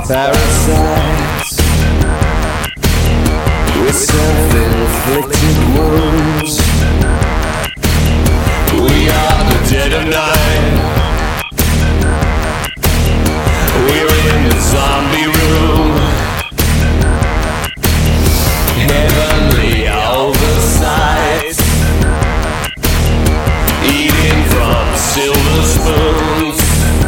parasites with self-inflicted wounds. We are the dead of night. We're in the zombie room. Heavenly oversight, eating from silver spoons.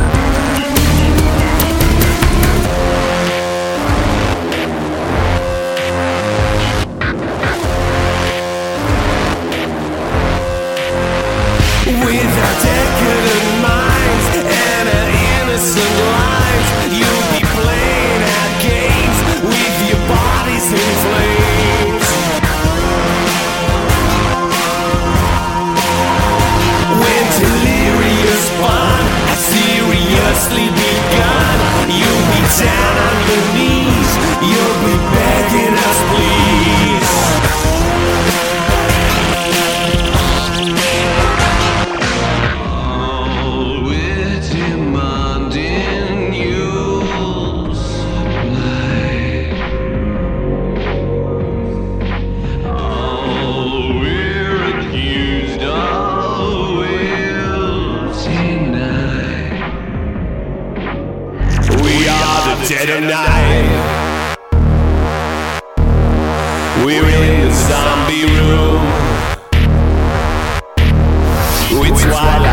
With our decadent minds and our innocent lives, you'll be playing our games with your bodies in flames. When delirious fun has seriously begun, you'll be down on your knees, you'll be begging us please. Dead of night. We're in the zombie room. With twilight